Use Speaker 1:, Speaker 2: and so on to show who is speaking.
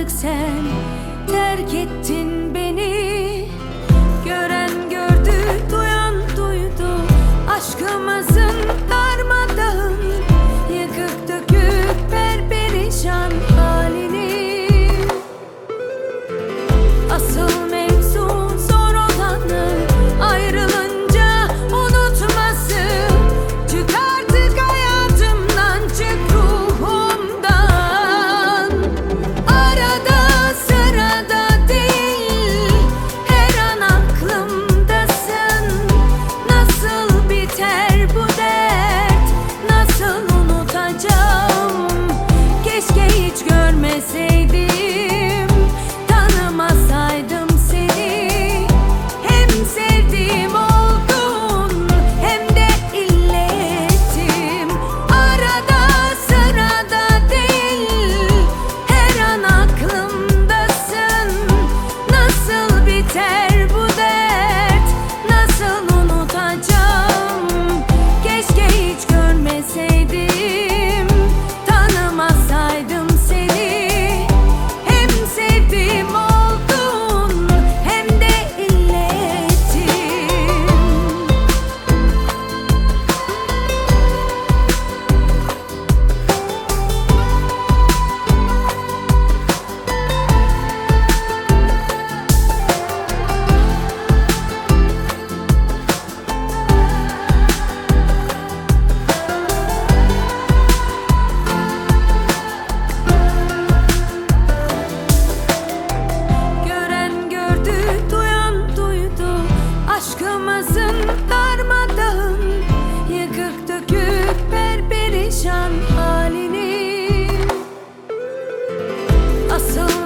Speaker 1: artık sen terk ettin beni. Gören gördü, duyan duydu aşkımızın darmadağın, yıkık dökük perperişan halini. Asıl mevzu zor olanı ayrılınca unutması. Çık artık hayatımdan, çık ruhumdan. Arada sırada değil, her an aklımdasın. Nasıl biter bu dert, nasıl unutacağım? Keşke hiç görmeseydim, tanımasaydım seni. Hem sevdiğim oldun, hem de illetim. Arada sırada değil, her an aklımdasın. Nasıl biter bu dert, nasıl unutacağım? Keşke hiç görmeseydim, tanımasaydım seni. Hem sevdiğim oldun, hem de illetim. Gören gördü, duyan duydu aşkımızın darmadağın, yıkık dökük perperişan halini. Asıl